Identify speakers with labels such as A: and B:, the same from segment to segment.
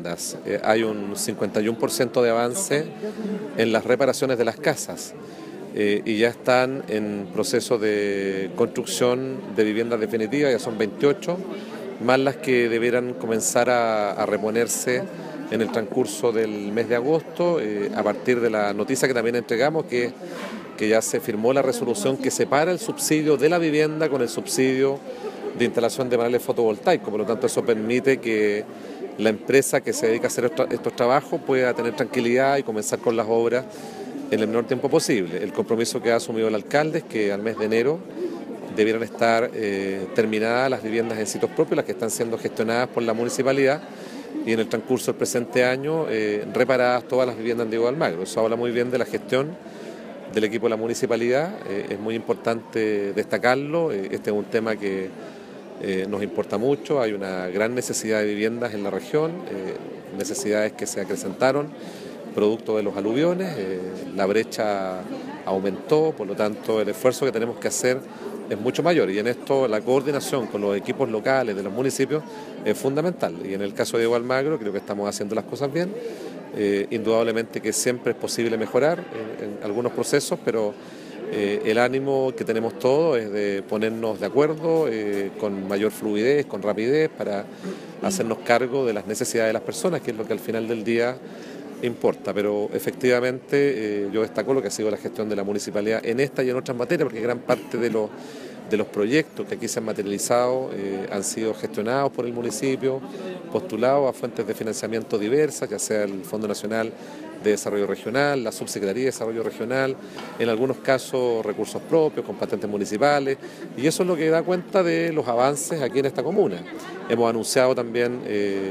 A: Hay un 51% de avance en las reparaciones de las casas y ya están en proceso de construcción de viviendas definitivas, ya son 28, más las que debieran comenzar a reponerse en el transcurso del mes de agosto, a partir de la noticia que también entregamos, que ya se firmó la resolución que separa el subsidio de la vivienda con el subsidio de instalación de paneles fotovoltaicos. Por lo tanto, eso permite que la empresa que se dedica a hacer estos trabajos pueda tener tranquilidad y comenzar con las obras en el menor tiempo posible. El compromiso que ha asumido el alcalde es que al mes de enero debieran estar terminadas las viviendas en sitios propios, las que están siendo gestionadas por la municipalidad, y en el transcurso del presente año reparadas todas las viviendas en Diego de Almagro. Eso habla muy bien de la gestión del equipo de la municipalidad, es muy importante destacarlo. Este es un tema que nos importa mucho, hay una gran necesidad de viviendas en la región, necesidades que se acrecentaron producto de los aluviones, la brecha aumentó, por lo tanto el esfuerzo que tenemos que hacer es mucho mayor, y en esto la coordinación con los equipos locales de los municipios es fundamental, y en el caso de Diego Almagro creo que estamos haciendo las cosas bien. Indudablemente que siempre es posible mejorar en algunos procesos, pero el ánimo que tenemos todos es de ponernos de acuerdo con mayor fluidez, con rapidez, para hacernos cargo de las necesidades de las personas, que es lo que al final del día importa. Pero efectivamente yo destaco lo que ha sido la gestión de la municipalidad en esta y en otras materias, porque gran parte de los proyectos que aquí se han materializado han sido gestionados por el municipio, postulados a fuentes de financiamiento diversas, ya sea el Fondo Nacional de Desarrollo Regional, la Subsecretaría de Desarrollo Regional, en algunos casos recursos propios, con patentes municipales, y eso es lo que da cuenta de los avances aquí en esta comuna. Hemos anunciado también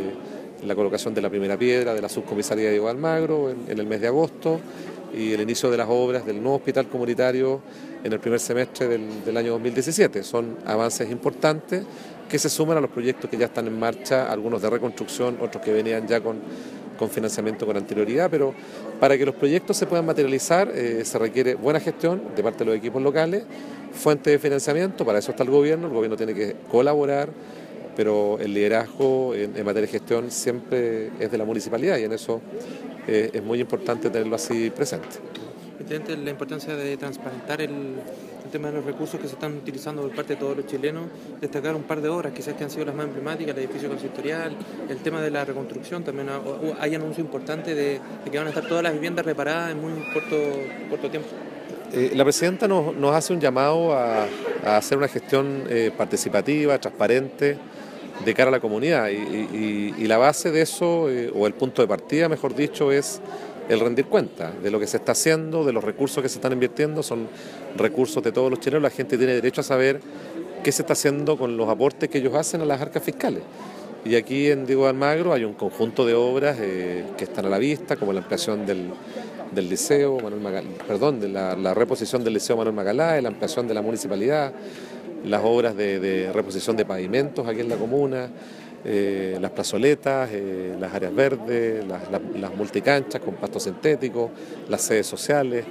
A: la colocación de la primera piedra de la subcomisaría de Diego de Almagro en el mes de agosto, y el inicio de las obras del nuevo hospital comunitario en el primer semestre del año 2017. Son avances importantes que se suman a los proyectos que ya están en marcha, algunos de reconstrucción, otros que venían ya con financiamiento con anterioridad, pero para que los proyectos se puedan materializar se requiere buena gestión de parte de los equipos locales, fuente de financiamiento, para eso está el gobierno tiene que colaborar, pero el liderazgo en materia de gestión siempre es de la municipalidad, y en eso es muy importante tenerlo así presente.
B: Presidente, la importancia de transparentar el tema de los recursos que se están utilizando por parte de todos los chilenos, destacar un par de obras quizás que han sido las más emblemáticas, el edificio consistorial, el tema de la reconstrucción, también hay anuncio importante de que van a estar todas las viviendas reparadas en muy corto tiempo.
A: La presidenta nos hace un llamado a hacer una gestión participativa, transparente, de cara a la comunidad, y la base de eso, o el punto de partida, mejor dicho, es el rendir cuenta de lo que se está haciendo, de los recursos que se están invirtiendo. Son recursos de todos los chilenos, la gente tiene derecho a saber qué se está haciendo con los aportes que ellos hacen a las arcas fiscales. Y aquí en Diego de Almagro hay un conjunto de obras que están a la vista, como la ampliación del liceo de la reposición del liceo Manuel Macalá, la ampliación de la municipalidad, las obras de reposición de pavimentos aquí en la comuna, las plazoletas, las áreas verdes, las multicanchas con pasto sintético, las sedes sociales.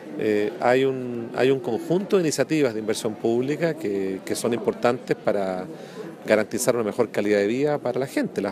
A: Hay un conjunto de iniciativas de inversión pública que son importantes para garantizar una mejor calidad de vida para la gente.